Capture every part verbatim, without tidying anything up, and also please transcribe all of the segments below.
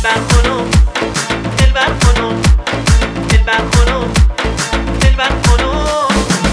دلبر خانم دلبر خانم دلبر خانم دلبر خانم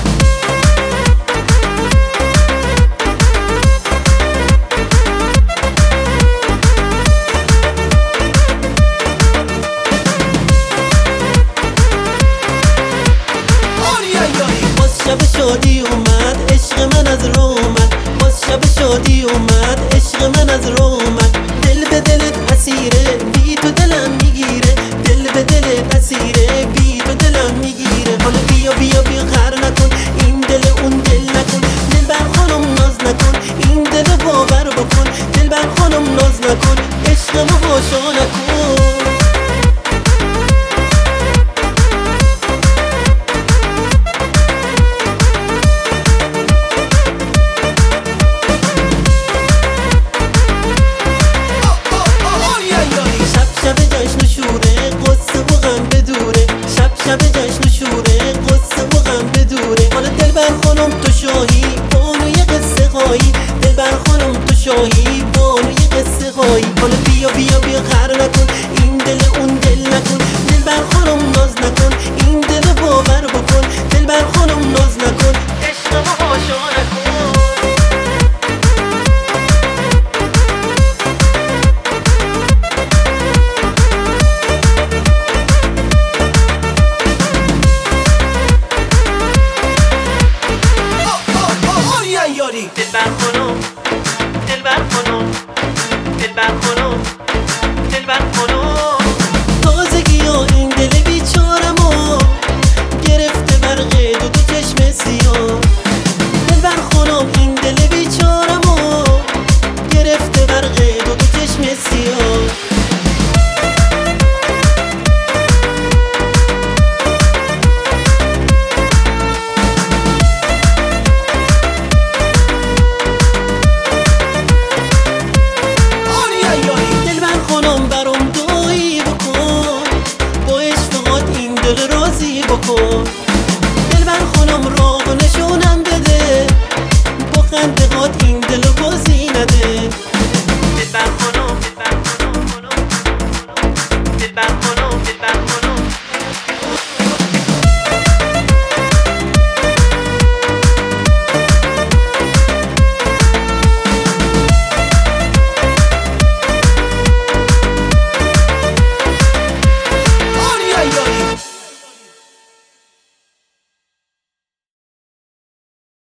شب شادی اومد عشق من از رو اومد باز شب شادی اومد عشق من از رو اومد دل به دلت اسیره بی تو دلم میگیره دل به دلت اسیره بی تو دلم میگیره حالا بیا بیا بیا خر نکن این دل اون دل نکن دلبر خانم ناز نکن این دل باور بکن دلبر خانم ناز نکن عشقمو هاشا نکن شب جشن و شوره قصه و غم بدوره شب شب جشن و شوره قصه و غم بدوره حالا دلبر خانم تو شاهی بانوی قصه خواهی دلبر خانم تو شاهی بانوی قصه خواهی حالا بیا بیا بیا خر نکن این دل اون دل نکن دلبر خانم ناز نکن این دل باور بکن دلبر خانم ناز نکن عشقمو هاشا نکن دلبر خانم دلبر خانم دلبر خانم دلبر خانم تازگی ها این دل بیچارمو گرفته برق دو دو چشم سیاه دلبر خانم این دل بیچارمو گرفته برق دو دو چشم سیاه بکن دلبر خانم راه نشونم بده با خنده هات این دل بازی نده دلبر خانم